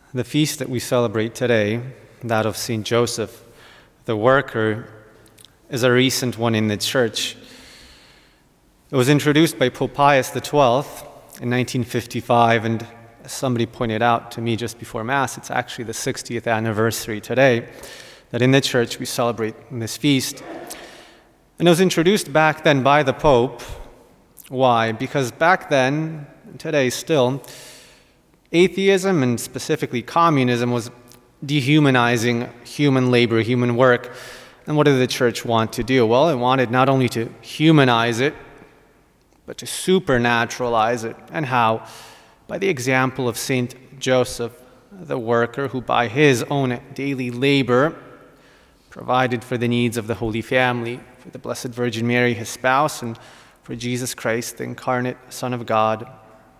The feast that we celebrate today, that of St. Joseph, the worker, is a recent one in the Church. It was introduced by Pope Pius XII in 1955, and as somebody pointed out to me just before Mass, it's actually the 60th anniversary today that in the Church we celebrate this feast. And it was introduced back then by the Pope. Why? Because back then, and today still, atheism, and specifically communism, was dehumanizing human labor, human work. And what did the Church want to do? Well, it wanted not only to humanize it, but to supernaturalize it. And how? By the example of St. Joseph, the worker, who by his own daily labor provided for the needs of the Holy Family, for the Blessed Virgin Mary, his spouse, and for Jesus Christ, the incarnate Son of God,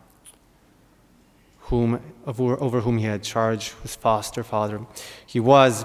over whom he had charge, his foster father. He was.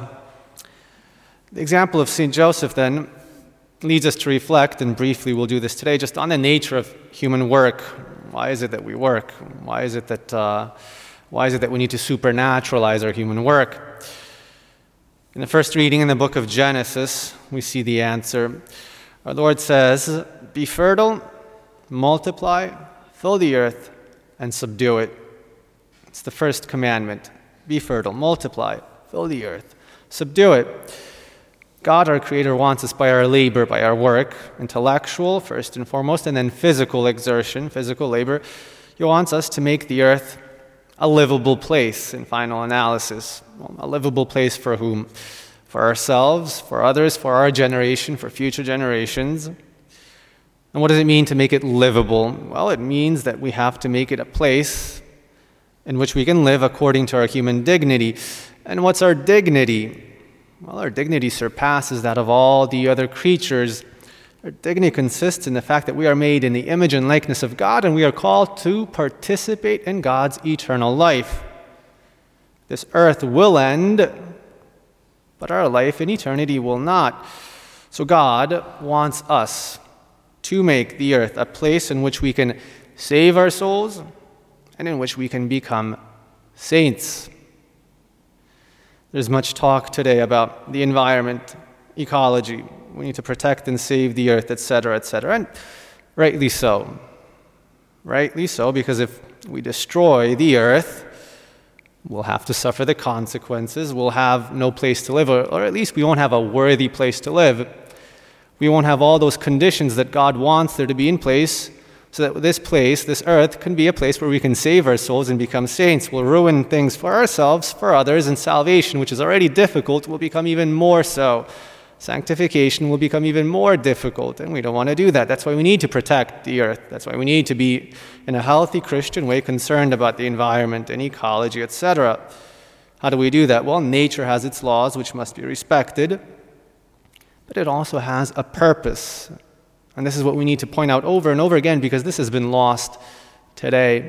The example of St. Joseph then leads us to reflect, and briefly we'll do this today, just on the nature of human work. Why is it that we work? Why is it that we need to supernaturalize our human work? In the first reading in the book of Genesis, we see the answer. Our Lord says, "Be fertile, multiply, fill the earth, and subdue it." It's the first commandment. Be fertile, multiply, fill the earth, subdue it. God, our Creator, wants us by our labor, by our work, intellectual first and foremost, and then physical exertion, physical labor. He wants us to make the earth a livable place in final analysis. Well, a livable place for whom? For ourselves, for others, for our generation, for future generations. And what does it mean to make it livable? Well, it means that we have to make it a place in which we can live according to our human dignity. And what's our dignity? Well, our dignity surpasses that of all the other creatures. Our dignity consists in the fact that we are made in the image and likeness of God, and we are called to participate in God's eternal life. This earth will end, but our life in eternity will not. So God wants us to make the earth a place in which we can save our souls and in which we can become saints. There's much talk today about the environment, ecology. We need to protect and save the earth, etc., etc. And rightly so. Rightly so, because if we destroy the earth, we'll have to suffer the consequences. We'll have no place to live, or at least we won't have a worthy place to live. We won't have all those conditions that God wants there to be in place, so that this place, this earth, can be a place where we can save our souls and become saints. We'll ruin things for ourselves, for others, and salvation, which is already difficult, will become even more so. Sanctification will become even more difficult, and we don't want to do that. That's why we need to protect the earth. That's why we need to be, in a healthy Christian way, concerned about the environment and ecology, etc. How do we do that? Well, nature has its laws, which must be respected, but it also has a purpose. And this is what we need to point out over and over again, because this has been lost today.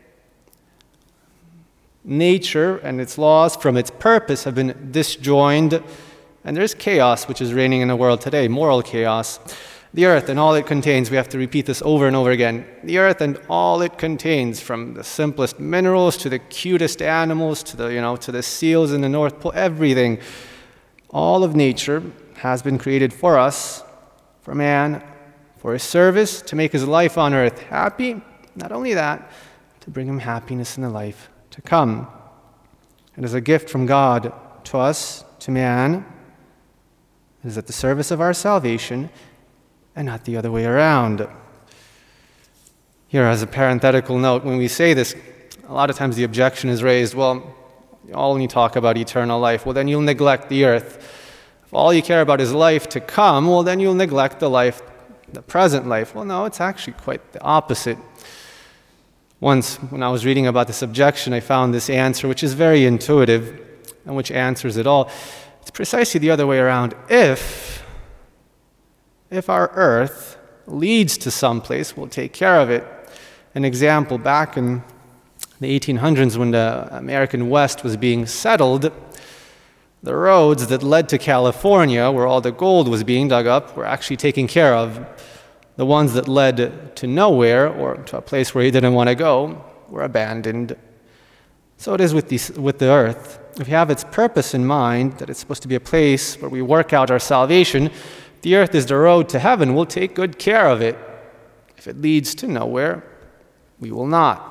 Nature and its laws from its purpose have been disjoined, and there's chaos which is reigning in the world today, moral chaos. The earth and all it contains, we have to repeat this over and over again. The earth and all it contains, from the simplest minerals to the cutest animals to the seals in the North Pole, everything. All of nature has been created for us, for man, for his service, to make his life on earth happy. Not only that, to bring him happiness in the life to come. It is a gift from God to us, to man. It is at the service of our salvation and not the other way around. Here, as a parenthetical note, when we say this, a lot of times the objection is raised, well, you only talk about eternal life. Well, then you'll neglect the earth. If all you care about is life to come, well, then you'll neglect the present life. Well, no, it's actually quite the opposite. Once, when I was reading about this objection, I found this answer, which is very intuitive and which answers it all. It's precisely the other way around. If our earth leads to some place, we'll take care of it. An example, back in the 1800s, when the American West was being settled, the roads that led to California, where all the gold was being dug up, were actually taken care of. The ones that led to nowhere, or to a place where he didn't want to go, were abandoned. So it is with the earth. If you have its purpose in mind, that it's supposed to be a place where we work out our salvation, the earth is the road to heaven. We'll take good care of it. If it leads to nowhere, we will not.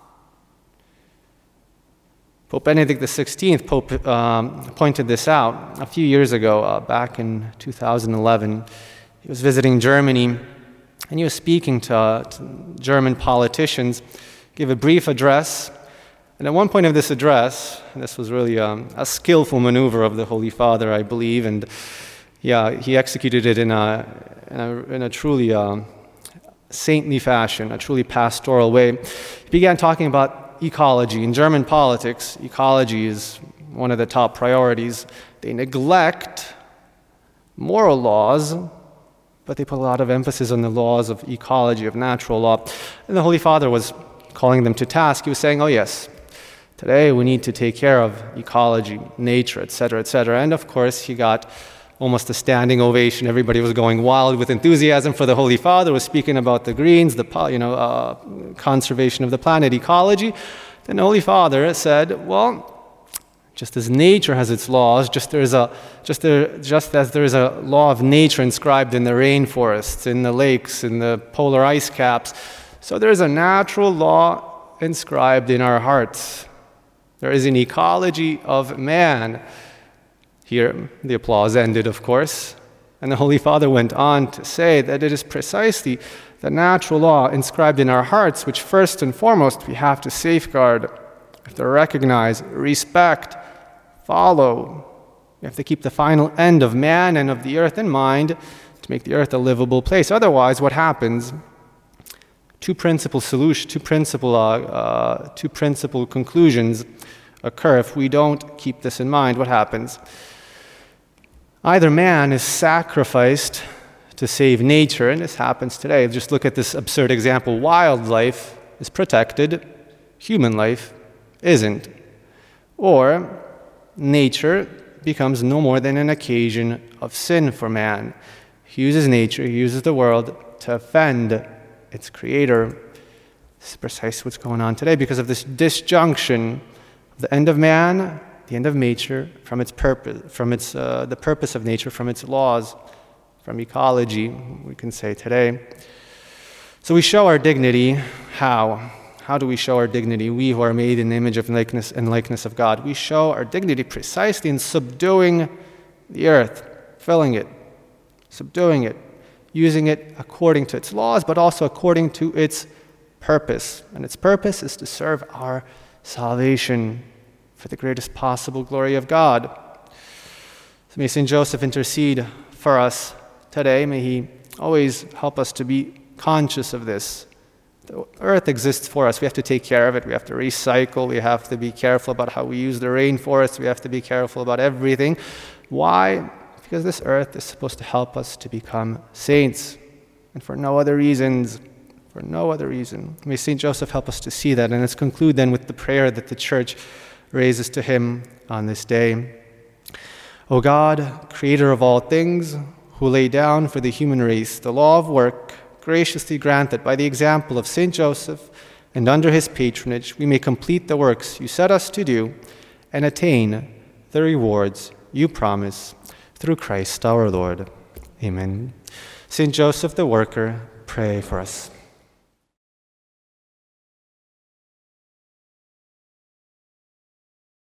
Pope Benedict XVI pointed this out a few years ago, back in 2011. He was visiting Germany, and he was speaking to German politicians, gave a brief address. And at one point of this address, and this was really a skillful maneuver of the Holy Father, I believe, and he executed it in a truly saintly fashion, a truly pastoral way. He began talking about ecology. In German politics, ecology is one of the top priorities. They neglect moral laws, but they put a lot of emphasis on the laws of ecology, of natural law. And the Holy Father was calling them to task. He was saying, oh yes, today we need to take care of ecology, nature, etc., etc. And of course, he got almost a standing ovation. Everybody was going wild with enthusiasm for the Holy Father, was speaking about the greens, conservation of the planet, ecology. Then the Holy Father said, well, just as nature has its laws, just as there is a law of nature inscribed in the rainforests, in the lakes, in the polar ice caps, so there is a natural law inscribed in our hearts. There is an ecology of man. Here, the applause ended, of course, and the Holy Father went on to say that it is precisely the natural law inscribed in our hearts which first and foremost we have to safeguard, we have to recognize, respect, follow. We have to keep the final end of man and of the earth in mind to make the earth a livable place. Otherwise, what happens? Two principal conclusions occur if we don't keep this in mind. What happens? Either man is sacrificed to save nature, and this happens today. Just look at this absurd example. Wildlife is protected, human life isn't. Or nature becomes no more than an occasion of sin for man. He uses nature, he uses the world to offend its creator. This is precisely what's going on today because of this disjunction of the end of man, the end of nature, from its purpose, the purpose of nature, from its laws, from ecology, we can say today. So we show our dignity. How? How do we show our dignity? We who are made in the image of likeness of God. We show our dignity precisely in subduing the earth, filling it, subduing it, using it according to its laws, but also according to its purpose. And its purpose is to serve our salvation for the greatest possible glory of God. So may St. Joseph intercede for us today. May he always help us to be conscious of this. The earth exists for us. We have to take care of it. We have to recycle. We have to be careful about how we use the rainforest. We have to be careful about everything. Why? Because this earth is supposed to help us to become saints, and for no other reasons. For no other reason. May St. Joseph help us to see that. And let's conclude then with the prayer that the Church raises to him on this day. O God, creator of all things, who lay down for the human race the law of work, graciously grant that by the example of St. Joseph and under his patronage we may complete the works you set us to do and attain the rewards you promise through Christ our Lord. Amen. St. Joseph the worker, pray for us.